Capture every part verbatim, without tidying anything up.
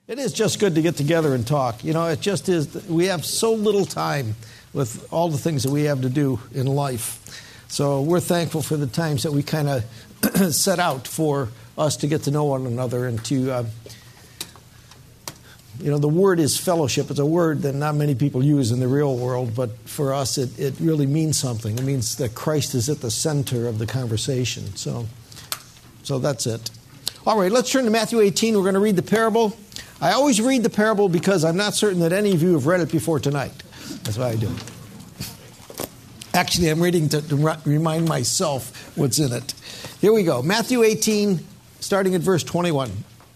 It is just good to get together and talk. You know, it just is. We have so little time with all the things that we have to do in life. So we're thankful for the times that we kind of set out for us to get to know one another and to, uh, you know, the word is fellowship. It's a word that not many people use in the real world, but for us it, it really means something. It means that Christ is at the center of the conversation. So, so that's it. All right, let's turn to Matthew eighteen. We're going to read the parable. I always read the parable because I'm not certain that any of you have read it before tonight. That's why I do. Actually, I'm reading to, to remind myself what's in it. Here we go. Matthew eighteen, starting at verse twenty-one.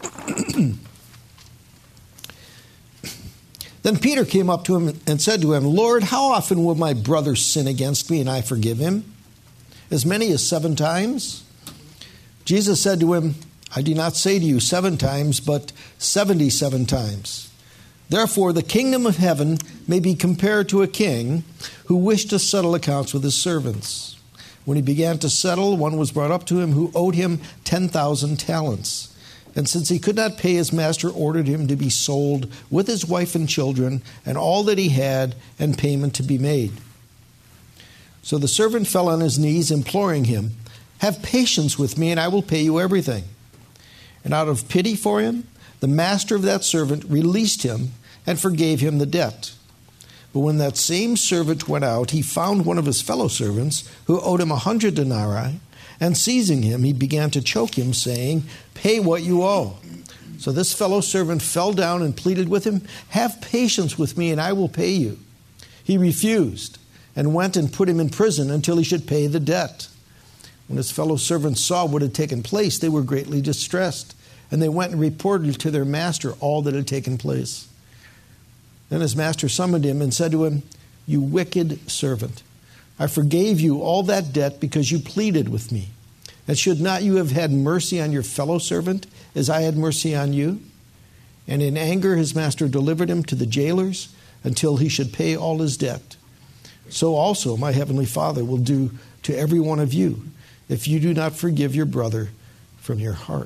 Then Peter came up to him and said to him, Lord, how often will my brother sin against me and I forgive him? As many as seven times? Jesus said to him, I do not say to you seven times, but seventy-seven times. Therefore, the kingdom of heaven may be compared to a king who wished to settle accounts with his servants. When he began to settle, one was brought up to him who owed him ten thousand talents. And since he could not pay, his master ordered him to be sold with his wife and children and all that he had, and payment to be made. So the servant fell on his knees, imploring him, have patience with me, and I will pay you everything. And out of pity for him, the master of that servant released him and forgave him the debt. But when that same servant went out, he found one of his fellow servants who owed him a hundred denarii, and seizing him, he began to choke him, saying, pay what you owe. So this fellow servant fell down and pleaded with him, have patience with me, and I will pay you. He refused, and went and put him in prison until he should pay the debt. When his fellow servants saw what had taken place, they were greatly distressed, and they went and reported to their master all that had taken place. Then his master summoned him and said to him, you wicked servant, I forgave you all that debt because you pleaded with me. And should not you have had mercy on your fellow servant as I had mercy on you? And in anger his master delivered him to the jailers until he should pay all his debt. So also my heavenly Father will do to every one of you if you do not forgive your brother from your heart.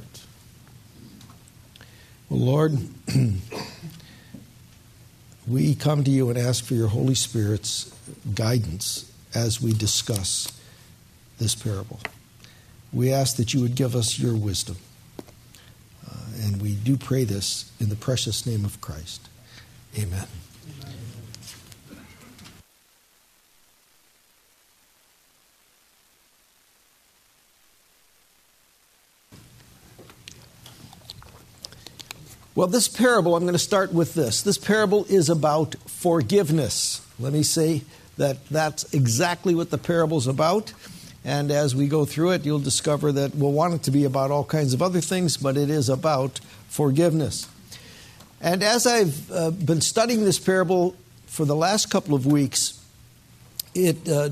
Well, Lord, we come to you and ask for your Holy Spirit's guidance as we discuss this parable. We ask that you would give us your wisdom. Uh, and we do pray this in the precious name of Christ. Amen. Well, this parable, I'm going to start with this. This parable is about forgiveness. Let me say that that's exactly what the parable's about. And as we go through it, you'll discover that we'll want it to be about all kinds of other things, but it is about forgiveness. And as I've uh, been studying this parable for the last couple of weeks, it uh,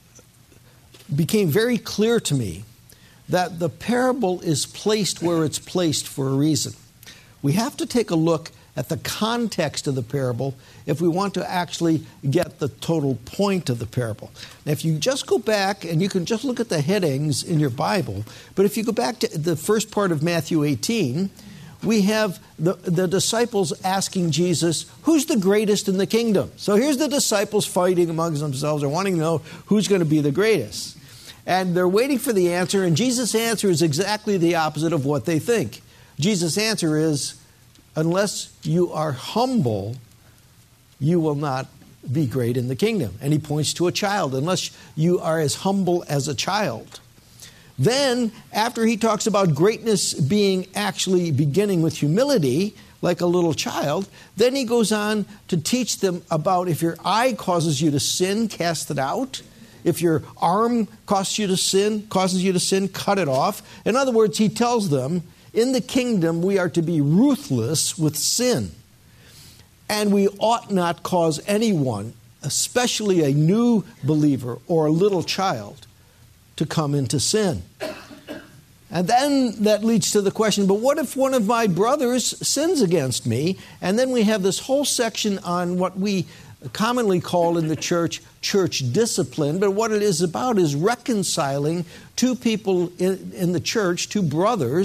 became very clear to me that the parable is placed where it's placed for a reason. We have to take a look at the context of the parable if we want to actually get the total point of the parable. Now, if you just go back, and you can just look at the headings in your Bible, but if you go back to the first part of Matthew eighteen, we have the, the disciples asking Jesus, who's the greatest in the kingdom? So here's the disciples fighting amongst themselves. They're wanting to know who's going to be the greatest. And they're waiting for the answer, and Jesus' answer is exactly the opposite of what they think. Jesus' answer is, unless you are humble, you will not be great in the kingdom. And he points to a child, unless you are as humble as a child. Then, after he talks about greatness being actually beginning with humility, like a little child, then he goes on to teach them about if your eye causes you to sin, cast it out. If your arm causes you to sin, causes you to sin, cut it off. In other words, he tells them, in the kingdom, we are to be ruthless with sin. And we ought not cause anyone, especially a new believer or a little child, to come into sin. And then that leads to the question, but what if one of my brothers sins against me? And then we have this whole section on what we commonly call in the church, church discipline. But what it is about is reconciling two people in, in the church, two brothers,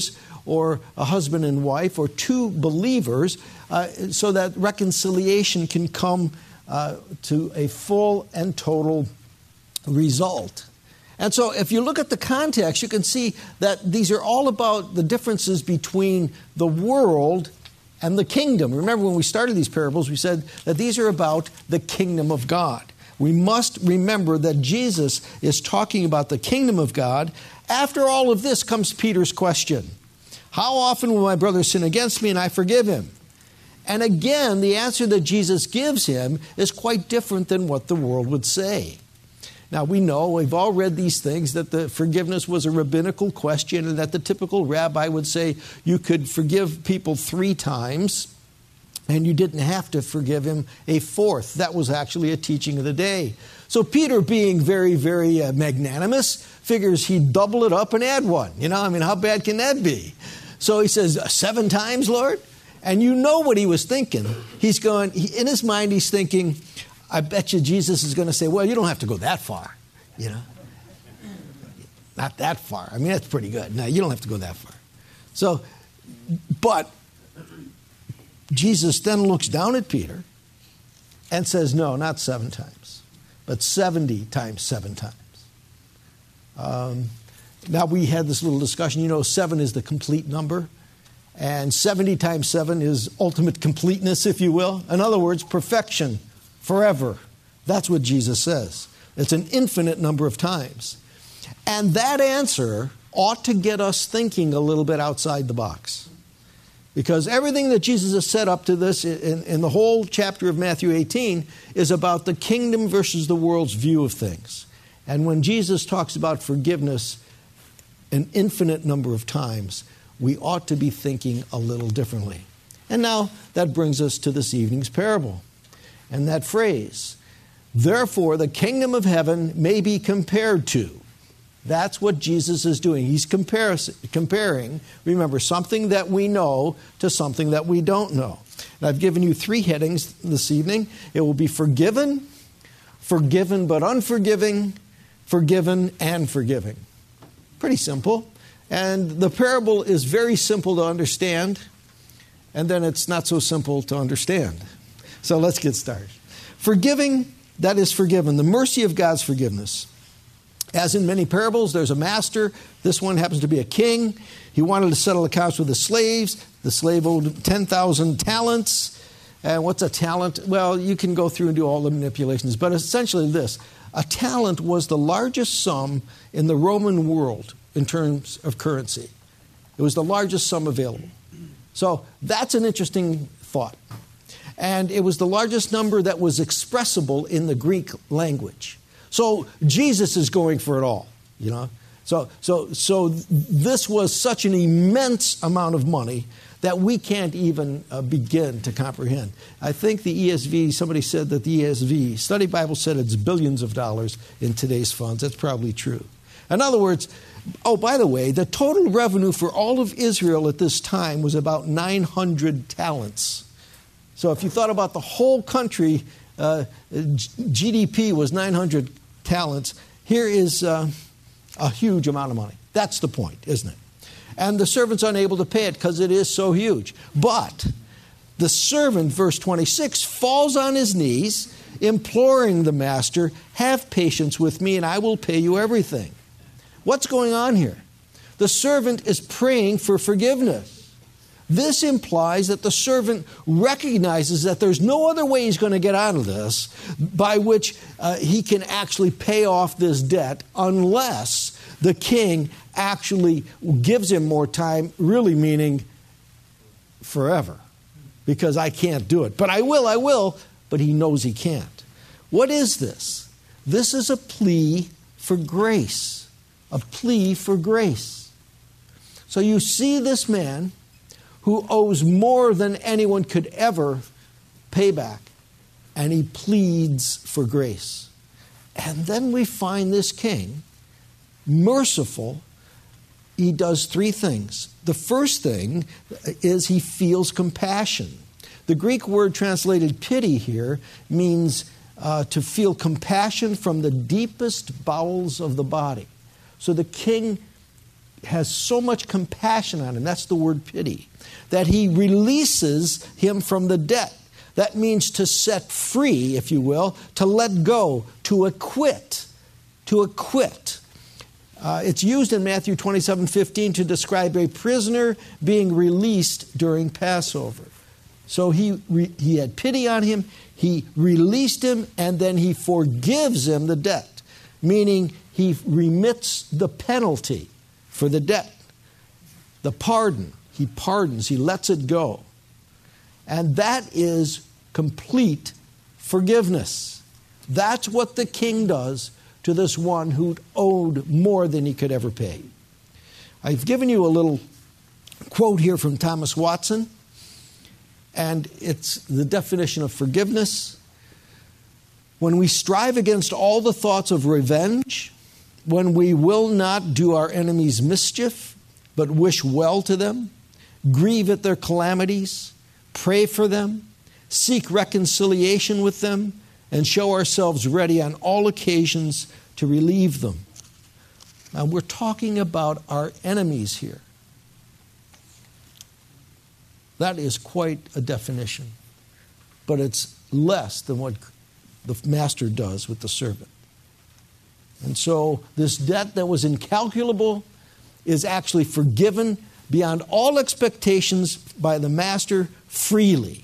or a husband and wife or two believers uh, so that reconciliation can come uh, to a full and total result. And so if you look at the context, you can see that these are all about the differences between the world and the kingdom. Remember when we started these parables, we said that these are about the kingdom of God. We must remember that Jesus is talking about the kingdom of God. After all of this comes Peter's question. How often will my brother sin against me and I forgive him? And again, the answer that Jesus gives him is quite different than what the world would say. Now, we know, we've all read these things, that the forgiveness was a rabbinical question and that the typical rabbi would say you could forgive people three times and you didn't have to forgive him a fourth. That was actually a teaching of the day. So Peter, being very, very uh, magnanimous, figures he'd double it up and add one. You know, I mean, how bad can that be? So he says, seven times, Lord? And you know what he was thinking. He's going, he, in his mind, he's thinking, I bet you Jesus is going to say, well, you don't have to go that far, you know. Not that far. I mean, that's pretty good. No, you don't have to go that far. So, but Jesus then looks down at Peter and says, no, not seven times, but seventy times seven times. Um, now, we had this little discussion. You know, seven is the complete number, and seventy times seven is ultimate completeness, if you will. In other words, perfection. Forever. That's what Jesus says. It's an infinite number of times. And that answer ought to get us thinking a little bit outside the box. Because everything that Jesus has set up to this in, in the whole chapter of Matthew eighteen is about the kingdom versus the world's view of things. And when Jesus talks about forgiveness an infinite number of times, we ought to be thinking a little differently. And now that brings us to this evening's parable. And that phrase, therefore the kingdom of heaven may be compared to. That's what Jesus is doing. He's comparing, remember, something that we know to something that we don't know. And I've given you three headings this evening. It will be forgiven, forgiven but unforgiving, forgiven and forgiving. Pretty simple. And the parable is very simple to understand, and then it's not so simple to understand. So let's get started. Forgiving, that is forgiven. The mercy of God's forgiveness. As in many parables, there's a master. This one happens to be a king. He wanted to settle accounts with the slaves. The slave owed ten thousand talents. And what's a talent? Well, you can go through and do all the manipulations. But essentially this. A talent was the largest sum in the Roman world in terms of currency. It was the largest sum available. So that's an interesting thought. And it was the largest number that was expressible in the Greek language. So Jesus is going for it all, you know. So, so, so this was such an immense amount of money that we can't even uh, begin to comprehend. I think the E S V, somebody said that the E S V, Study Bible, said it's billions of dollars in today's funds. That's probably true. In other words, oh, by the way, the total revenue for all of Israel at this time was about nine hundred talents. So if you thought about the whole country, uh, G D P was nine hundred talents. Here is uh, a huge amount of money. That's the point, isn't it? And the servant's unable to pay it because it is so huge. But the servant, verse twenty-six, falls on his knees, imploring the master, have patience with me and I will pay you everything. What's going on here? The servant is praying for forgiveness. This implies that the servant recognizes that there's no other way he's going to get out of this by which uh, he can actually pay off this debt unless the king actually gives him more time, really meaning forever, because I can't do it. But I will, I will, but he knows he can't. What is this? This is a plea for grace, a plea for grace. So you see this man who owes more than anyone could ever pay back, and he pleads for grace. And then we find this king, merciful. He does three things. The first thing is he feels compassion. The Greek word translated pity here means uh, to feel compassion from the deepest bowels of the body. So the king has so much compassion on him, that's the word pity, that he releases him from the debt. That means to set free, if you will, to let go, to acquit, to acquit. Uh, it's used in Matthew twenty-seven fifteen to describe a prisoner being released during Passover. So he re- he had pity on him, he released him, and then he forgives him the debt, meaning he remits the penalty for the debt. The pardon, he pardons, he lets it go. And that is complete forgiveness. That's what the king does to this one who owed more than he could ever pay. I've given you a little quote here from Thomas Watson, and it's the definition of forgiveness. When we strive against all the thoughts of revenge, when we will not do our enemies mischief, but wish well to them, grieve at their calamities, pray for them, seek reconciliation with them, and show ourselves ready on all occasions to relieve them. Now, we're talking about our enemies here. That is quite a definition, but it's less than what the master does with the servant. And so this debt that was incalculable is actually forgiven beyond all expectations by the master freely.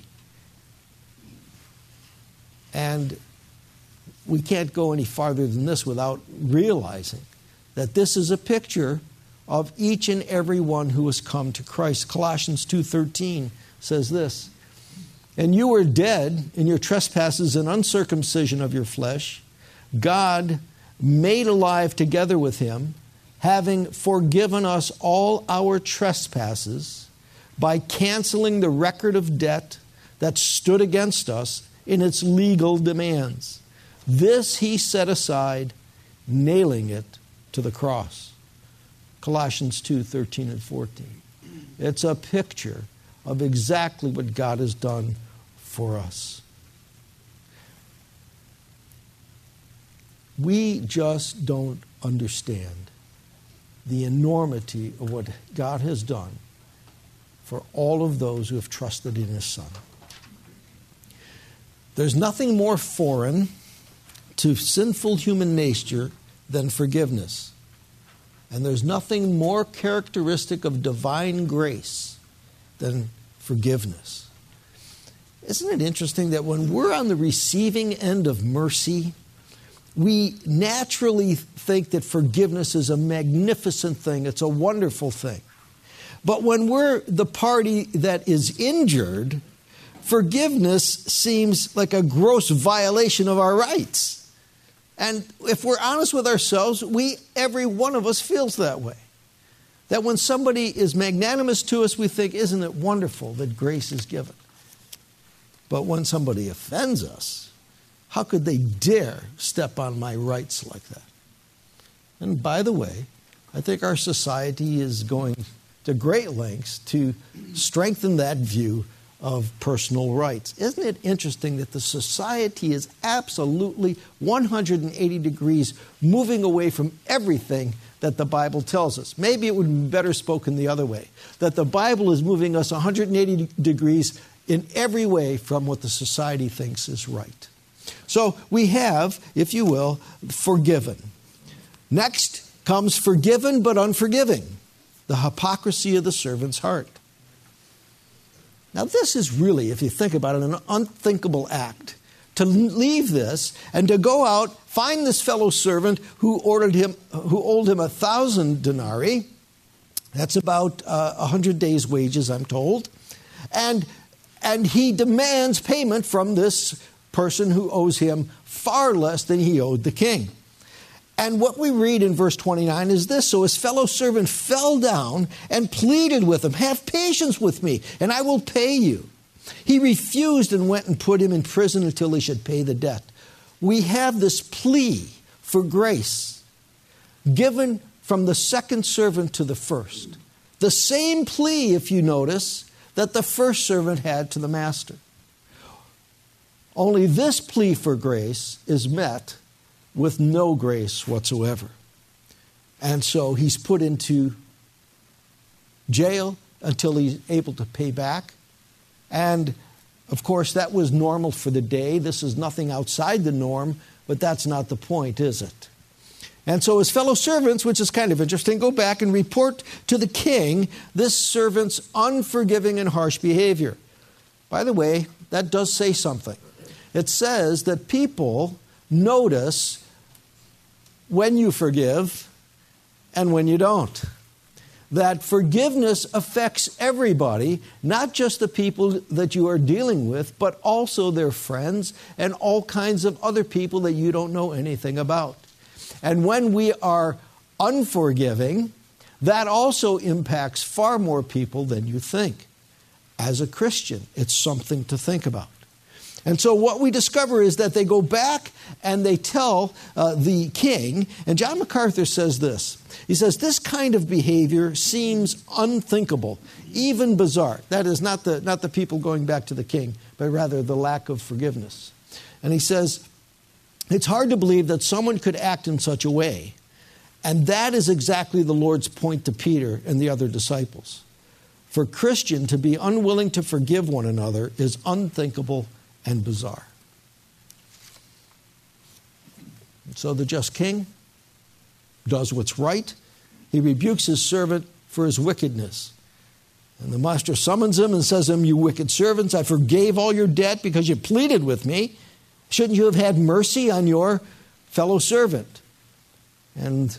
And we can't go any farther than this without realizing that this is a picture of each and every one who has come to Christ. Colossians two thirteen says this, "And you were dead in your trespasses and uncircumcision of your flesh, God made alive together with him, having forgiven us all our trespasses by canceling the record of debt that stood against us in its legal demands. This he set aside, nailing it to the cross." Colossians two thirteen and fourteen. It's a picture of exactly what God has done for us. We just don't understand the enormity of what God has done for all of those who have trusted in his Son. There's nothing more foreign to sinful human nature than forgiveness. And there's nothing more characteristic of divine grace than forgiveness. Isn't it interesting that when we're on the receiving end of mercy, we naturally think that forgiveness is a magnificent thing, it's a wonderful thing. But when we're the party that is injured, forgiveness seems like a gross violation of our rights. And if we're honest with ourselves, we, every one of us feels that way. That when somebody is magnanimous to us, we think, isn't it wonderful that grace is given? But when somebody offends us, how could they dare step on my rights like that? And by the way, I think our society is going to great lengths to strengthen that view of personal rights. Isn't it interesting that the society is absolutely one hundred eighty degrees moving away from everything that the Bible tells us? Maybe it would be better spoken the other way, that the Bible is moving us one hundred eighty degrees in every way from what the society thinks is right. So we have, if you will, forgiven. Next comes forgiven but unforgiving, the hypocrisy of the servant's heart. Now this is really, if you think about it, an unthinkable act. To leave this and to go out, find this fellow servant who ordered him, who owed him a thousand denarii. That's about uh, a hundred days' wages, I'm told. And, and he demands payment from this person who owes him far less than he owed the king. And what we read in verse twenty-nine is this: "So his fellow servant fell down and pleaded with him, 'Have patience with me, and I will pay you.' He refused and went and put him in prison until he should pay the debt." We have this plea for grace given from the second servant to the first. The same plea, if you notice, that the first servant had to the master. Only this plea for grace is met with no grace whatsoever. And so he's put into jail until he's able to pay back. And, of course, that was normal for the day. This is nothing outside the norm, but that's not the point, is it? And so his fellow servants, which is kind of interesting, go back and report to the king this servant's unforgiving and harsh behavior. By the way, that does say something. It says that people notice when you forgive and when you don't. That forgiveness affects everybody, not just the people that you are dealing with, but also their friends and all kinds of other people that you don't know anything about. And when we are unforgiving, that also impacts far more people than you think. As a Christian, it's something to think about. And so what we discover is that they go back and they tell uh, the king, and John MacArthur says this. He says, this kind of behavior seems unthinkable, even bizarre. That is not the, not the people going back to the king, but rather the lack of forgiveness. And he says, it's hard to believe that someone could act in such a way. And that is exactly the Lord's point to Peter and the other disciples. For a Christian to be unwilling to forgive one another is unthinkable and bizarre. So the just king does what's right. He rebukes his servant for his wickedness. And the master summons him and says to him, you wicked servants, I forgave all your debt because you pleaded with me. Shouldn't you have had mercy on your fellow servant? And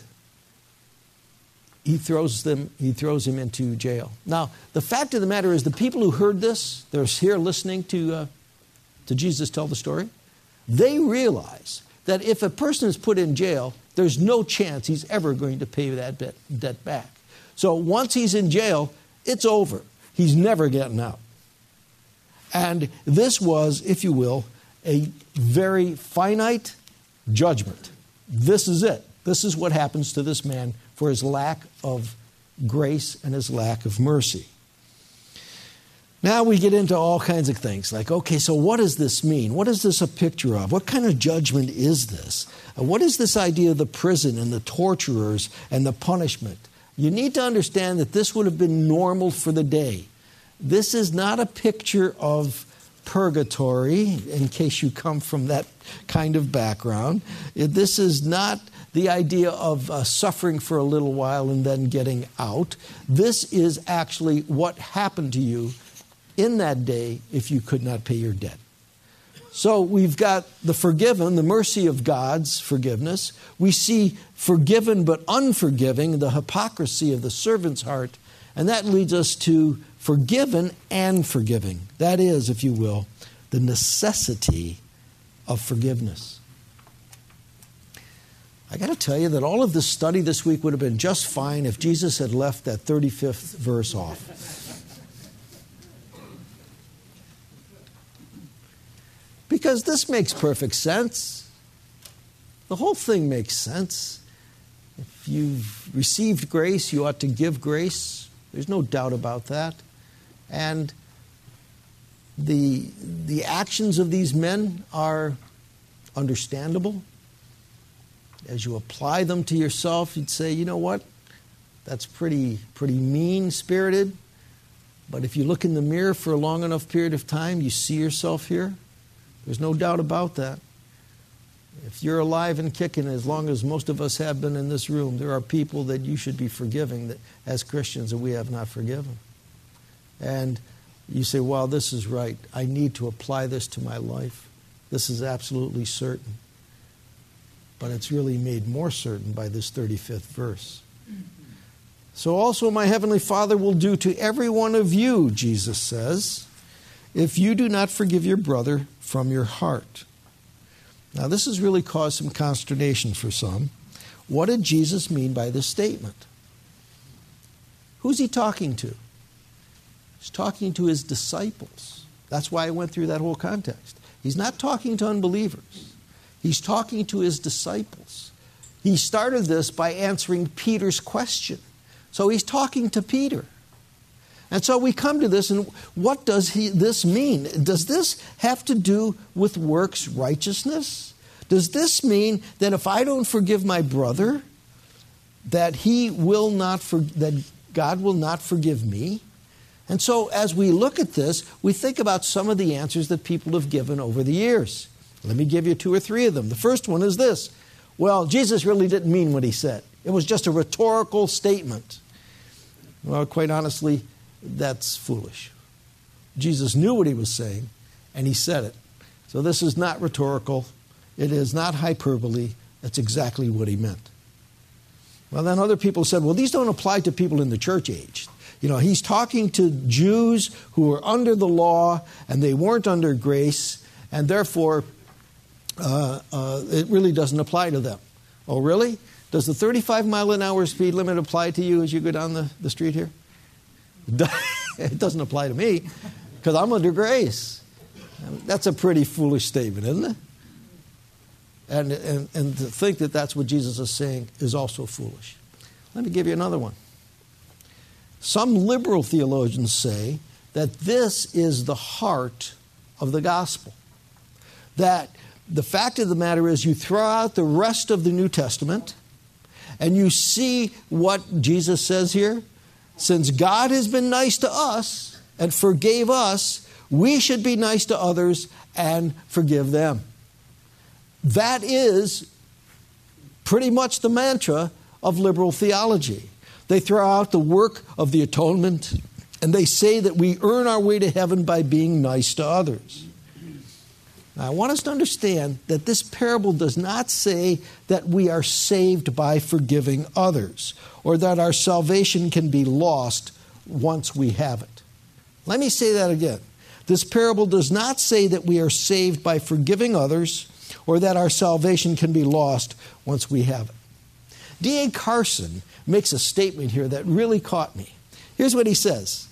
he throws them, he throws him into jail. Now, the fact of the matter is the people who heard this, they're here listening to, uh, to Jesus tell the story, they realize that if a person is put in jail, there's no chance he's ever going to pay that debt, debt back. So once he's in jail, it's over. He's never getting out. And this was, if you will, a very finite judgment. This is it. This is what happens to this man for his lack of grace and his lack of mercy. Now we get into all kinds of things like, okay, so what does this mean? What is this a picture of? What kind of judgment is this? What is this idea of the prison and the torturers and the punishment? You need to understand that this would have been normal for the day. This is not a picture of purgatory, in case you come from that kind of background. This is not the idea of uh, suffering for a little while and then getting out. This is actually what happened to you in that day if you could not pay your debt. So we've got the forgiven, the mercy of God's forgiveness. We see forgiven but unforgiving, the hypocrisy of the servant's heart. And that leads us to forgiven and forgiving. That is, if you will, the necessity of forgiveness. I got to tell you that all of this study this week would have been just fine if Jesus had left that thirty-fifth verse off. Because this makes perfect sense. The whole thing makes sense. If you've received grace, you ought to give grace. There's no doubt about that. And the, the actions of these men are understandable. As you apply them to yourself, you'd say, you know what? That's pretty, pretty mean-spirited. But if you look in the mirror for a long enough period of time, you see yourself here. There's no doubt about that. If you're alive and kicking, as long as most of us have been in this room, there are people that you should be forgiving that, as Christians, that we have not forgiven. And you say, well, this is right. I need to apply this to my life. This is absolutely certain. But it's really made more certain by this thirty-fifth verse. So also my heavenly Father will do to every one of you, Jesus says, if you do not forgive your brother from your heart. Now, this has really caused some consternation for some. What did Jesus mean by this statement? Who's he talking to? He's talking to his disciples. That's why I went through that whole context. He's not talking to unbelievers. He's talking to his disciples. He started this by answering Peter's question. So he's talking to Peter. And so we come to this, and what does he, this mean? Does this have to do with works righteousness? Does this mean that if I don't forgive my brother, that he will not for, that God will not forgive me? And so as we look at this, we think about some of the answers that people have given over the years. Let me give you two or three of them. The first one is this. Well, Jesus really didn't mean what he said. It was just a rhetorical statement. Well, quite honestly, that's foolish. Jesus knew what he was saying, and he said it. So this is not rhetorical. It is not hyperbole. That's exactly what he meant. Well, then other people said, well, these don't apply to people in the church age. You know, he's talking to Jews who were under the law, and they weren't under grace, and therefore uh, uh, it really doesn't apply to them. Oh, really? Does the thirty-five mile an hour speed limit apply to you as you go down the, the street here? It doesn't apply to me, because I'm under grace. That's a pretty foolish statement, isn't it? And, and, and to think that that's what Jesus is saying is also foolish. Let me give you another one. Some liberal theologians say that this is the heart of the gospel. That the fact of the matter is you throw out the rest of the New Testament and you see what Jesus says here. Since God has been nice to us and forgave us, we should be nice to others and forgive them. That is pretty much the mantra of liberal theology. They throw out the work of the atonement, and they say that we earn our way to heaven by being nice to others. Now, I want us to understand that this parable does not say that we are saved by forgiving others, or that our salvation can be lost once we have it. Let me say that again. This parable does not say that we are saved by forgiving others, or that our salvation can be lost once we have it. D A Carson makes a statement here that really caught me. Here's what he says.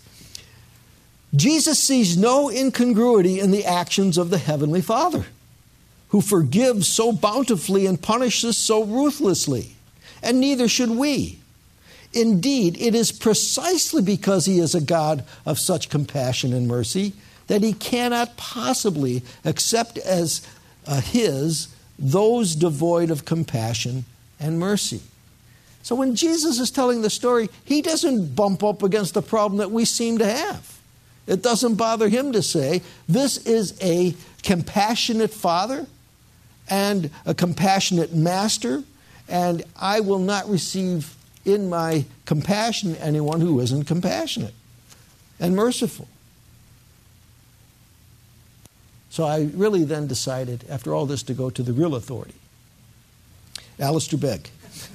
Jesus sees no incongruity in the actions of the Heavenly Father, who forgives so bountifully and punishes so ruthlessly, and neither should we. Indeed, it is precisely because he is a God of such compassion and mercy that he cannot possibly accept as uh, his those devoid of compassion and mercy. So when Jesus is telling the story, he doesn't bump up against the problem that we seem to have. It doesn't bother him to say, this is a compassionate father and a compassionate master, and I will not receive in my compassion anyone who isn't compassionate and merciful. So I really then decided, after all this, to go to the real authority, Alistair Begg.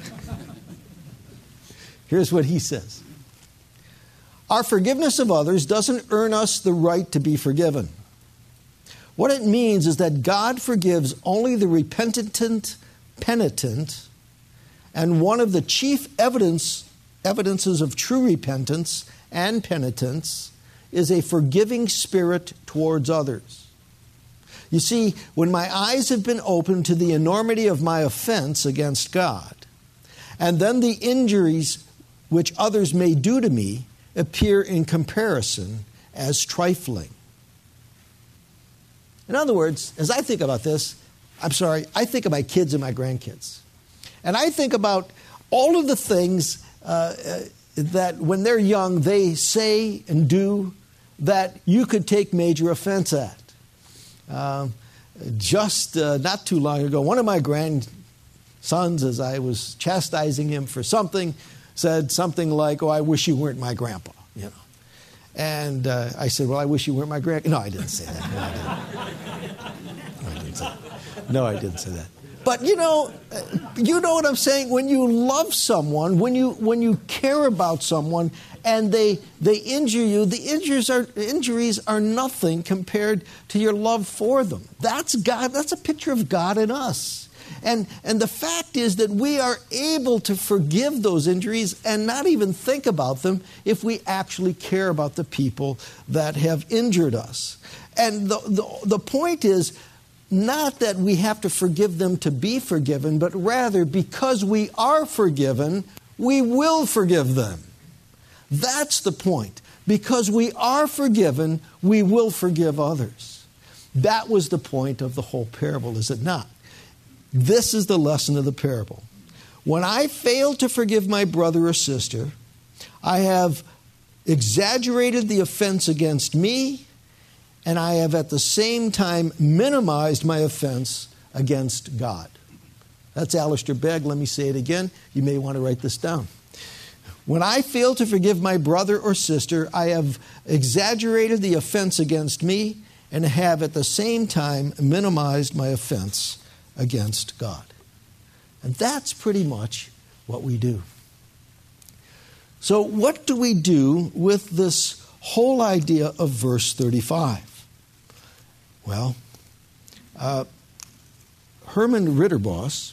Here's what he says. Our forgiveness of others doesn't earn us the right to be forgiven. What it means is that God forgives only the repentant, penitent, and one of the chief evidence, evidences of true repentance and penitence is a forgiving spirit towards others. You see, when my eyes have been opened to the enormity of my offense against God, and then the injuries which others may do to me appear in comparison as trifling. In other words, as I think about this, I'm sorry, I think of my kids and my grandkids. And I think about all of the things uh, uh, that when they're young, they say and do that you could take major offense at. Uh, just uh, not too long ago, one of my grandsons, as I was chastising him for something, said something like, oh, I wish you weren't my grandpa, you know. And uh, I said, well, I wish you weren't my grandpa. No, I didn't say that. No, I didn't. No, I didn't say that. No, I didn't say that. But, you know, you know what I'm saying? When you love someone, when you when you care about someone, and they they injure you, the injuries are injuries are nothing compared to your love for them. That's God. That's a picture of God in us. And and the fact is that we are able to forgive those injuries and not even think about them if we actually care about the people that have injured us. And the the, the point is not that we have to forgive them to be forgiven, but rather because we are forgiven, we will forgive them. That's the point. Because we are forgiven, we will forgive others. That was the point of the whole parable, is it not? This is the lesson of the parable. When I fail to forgive my brother or sister, I have exaggerated the offense against me, and I have at the same time minimized my offense against God. That's Alistair Begg. Let me say it again. You may want to write this down. When I fail to forgive my brother or sister, I have exaggerated the offense against me and have at the same time minimized my offense against God. And that's pretty much what we do. So what do we do with this whole idea of verse thirty-five? Well, uh, Herman Ritterboss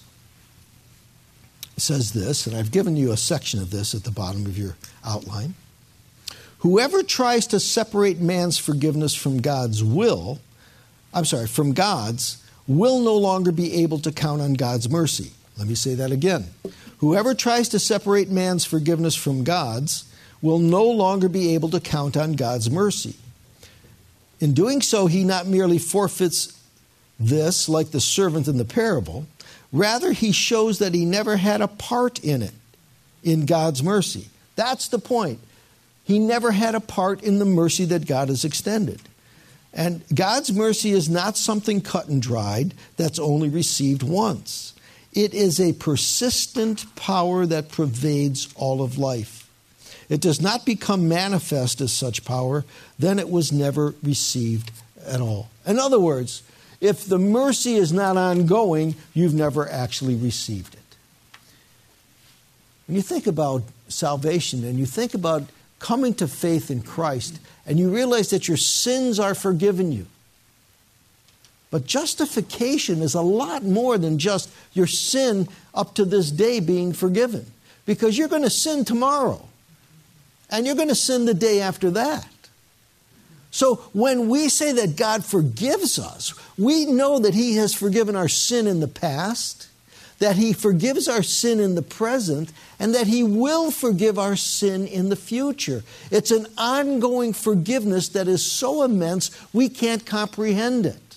says this, and I've given you a section of this at the bottom of your outline. Whoever tries to separate man's forgiveness from God's will, I'm sorry, from God's, will no longer be able to count on God's mercy. Let me say that again. Whoever tries to separate man's forgiveness from God's will no longer be able to count on God's mercy. In doing so, he not merely forfeits this like the servant in the parable, rather he shows that he never had a part in it, in God's mercy. That's the point. He never had a part in the mercy that God has extended. And God's mercy is not something cut and dried that's only received once. It is a persistent power that pervades all of life. It does not become manifest as such power, then it was never received at all. In other words, if the mercy is not ongoing, you've never actually received it. When you think about salvation and you think about coming to faith in Christ and you realize that your sins are forgiven you, but justification is a lot more than just your sin up to this day being forgiven. Because you're going to sin tomorrow. And you're going to sin the day after that. So when we say that God forgives us, we know that He has forgiven our sin in the past, that He forgives our sin in the present, and that He will forgive our sin in the future. It's an ongoing forgiveness that is so immense we can't comprehend it.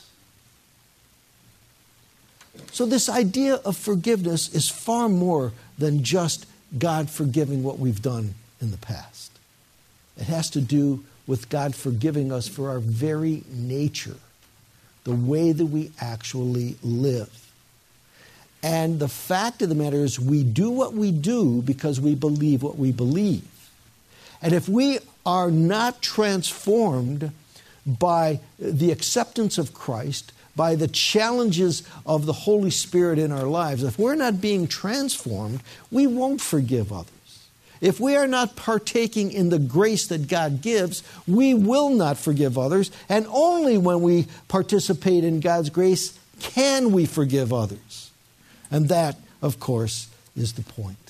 So this idea of forgiveness is far more than just God forgiving what we've done in the past. It has to do with God forgiving us for our very nature, the way that we actually live. And the fact of the matter is we do what we do because we believe what we believe. And if we are not transformed by the acceptance of Christ, by the challenges of the Holy Spirit in our lives, if we're not being transformed, we won't forgive others. If we are not partaking in the grace that God gives, we will not forgive others. And only when we participate in God's grace can we forgive others. And that, of course, is the point.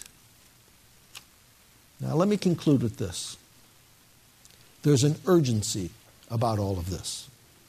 Now, let me conclude with this. There's an urgency about all of this.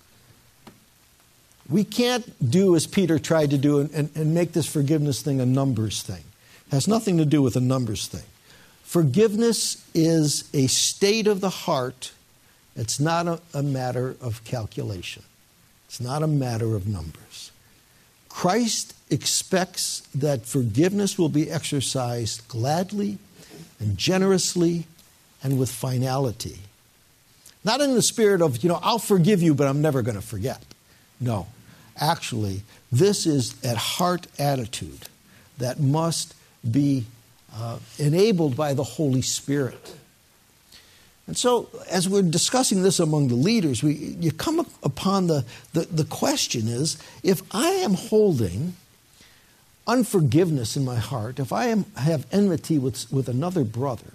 We can't do as Peter tried to do and, and, and make this forgiveness thing a numbers thing. It has nothing to do with a numbers thing. Forgiveness is a state of the heart. It's not a, a matter of calculation. It's not a matter of numbers. Christ expects that forgiveness will be exercised gladly and generously and with finality. Not in the spirit of, you know, I'll forgive you, but I'm never going to forget. No. Actually, this is a heart attitude that must be uh, enabled by the Holy Spirit. And so, as we're discussing this among the leaders, we you come upon the, the, the question is, if I am holding unforgiveness in my heart, if I am, have enmity with, with another brother,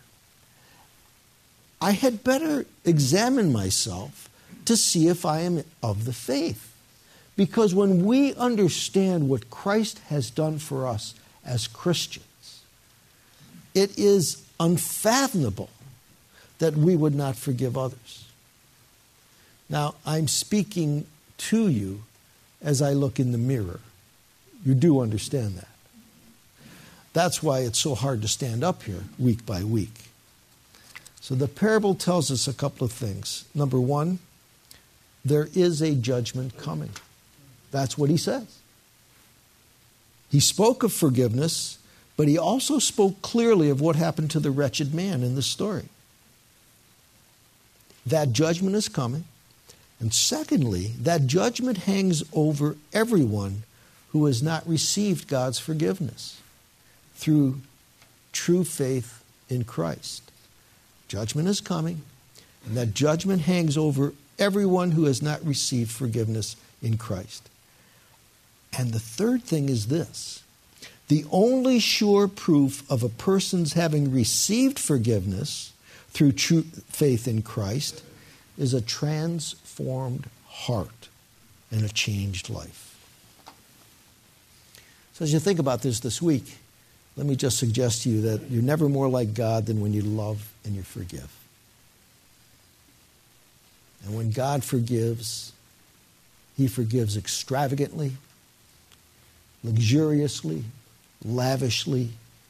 I had better examine myself to see if I am of the faith. Because when we understand what Christ has done for us as Christians, it is unfathomable that we would not forgive others. Now, I'm speaking to you as I look in the mirror. You do understand that. That's why it's so hard to stand up here week by week. So the parable tells us a couple of things. Number one, there is a judgment coming. That's what he says. He spoke of forgiveness, But he also spoke clearly of what happened to the wretched man in the story. That judgment is coming. And secondly, that judgment hangs over everyone who has not received God's forgiveness through true faith in Christ. Judgment is coming, and that judgment hangs over everyone who has not received forgiveness in Christ. And the third thing is this. The only sure proof of a person's having received forgiveness through true faith in Christ is a transformed heart and a changed life. So as you think about this this week, let me just suggest to you that you're never more like God than when you love and you forgive. And when God forgives, he forgives extravagantly, luxuriously, lavishly,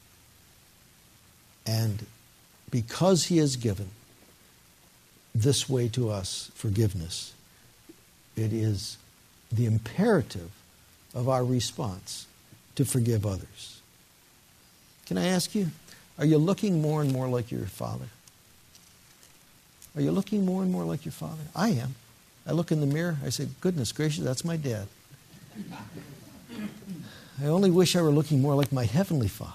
and because he has given this way to us, forgiveness, it is the imperative of our response to forgive others. Can I ask you, are you looking more and more like your father? Are you looking more and more like your father? I am. I look in the mirror, I say, goodness gracious, that's my dad. I only wish I were looking more like my heavenly Father.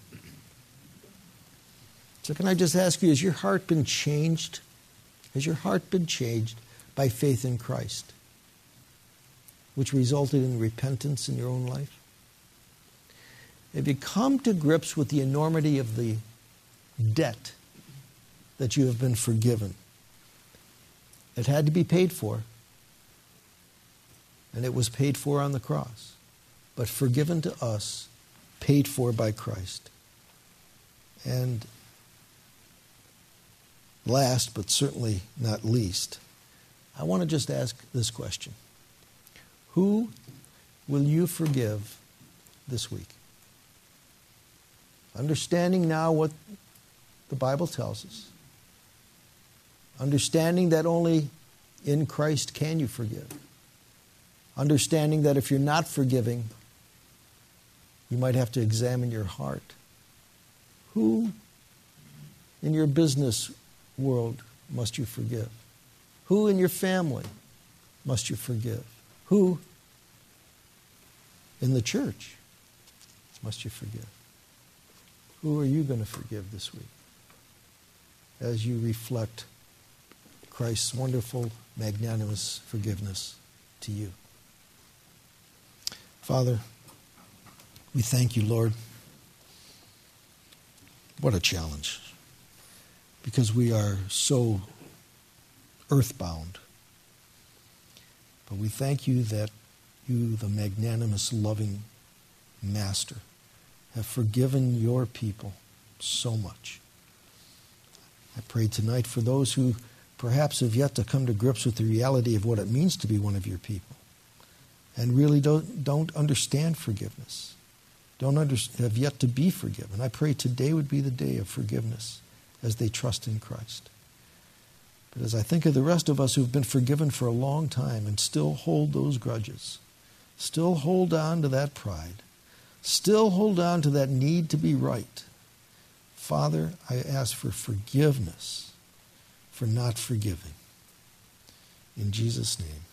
So can I just ask you, has your heart been changed? Has your heart been changed by faith in Christ, which resulted in repentance in your own life? Have you come to grips with the enormity of the debt that you have been forgiven? It had to be paid for, and it was paid for on the cross, but forgiven to us, paid for by Christ. And last, but certainly not least, I want to just ask this question. Who will you forgive this week? Understanding now what the Bible tells us. Understanding that only in Christ can you forgive. Understanding that if you're not forgiving, you might have to examine your heart. Who in your business world must you forgive? Who in your family must you forgive? Who in the church must you forgive? Who are you going to forgive this week as you reflect Christ's wonderful, magnanimous forgiveness to you? Father, we thank you, Lord. What a challenge. Because we are so earthbound. But we thank you that you, the magnanimous, loving Master, have forgiven your people so much. I pray tonight for those who perhaps have yet to come to grips with the reality of what it means to be one of your people and really don't, don't understand forgiveness, don't under, have yet to be forgiven. I pray today would be the day of forgiveness as they trust in Christ. But as I think of the rest of us who've been forgiven for a long time and still hold those grudges, still hold on to that pride, still hold on to that need to be right, Father, I ask for forgiveness for not forgiving. In Jesus' name.